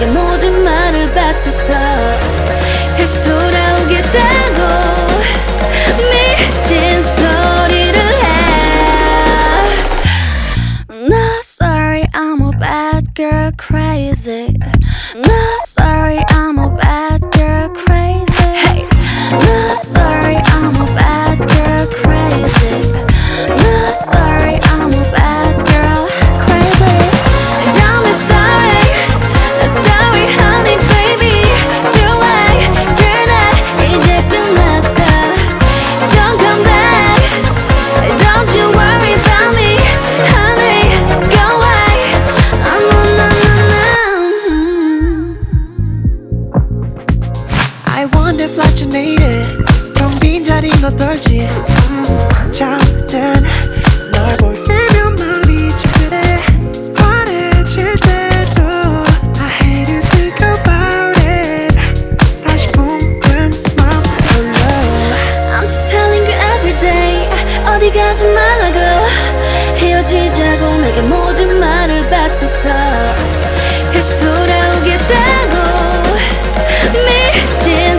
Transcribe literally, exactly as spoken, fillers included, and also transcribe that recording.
내게 모진 말을 받고서 다시 돌아오겠다고 미친 소리를 해. Not sorry, I'm a bad girl, crazy. Not sorry, I'm a bad girl, crazy. Hey, not sorry, I'm a bad girl, crazy. Not sorry, I'm a bad girl, crazy. Don't be sorry, sorry, honey, baby. Your way, turn it, 이제 끝났어. Don't come back, don't you worry about me, honey. Go away, oh no no no no. I wonder if like you need it. 텅 빈 자리는 어떨지. 잠든 널 볼 때면 마음이 찌그래. 화내질 때도 I hate to think about it. 다시 붕든 맘 돌려. I'm just telling you every day 어디 가지 말라고 헤어지자고 내게 모진 말을 받고서 다시 돌아오겠다고 미친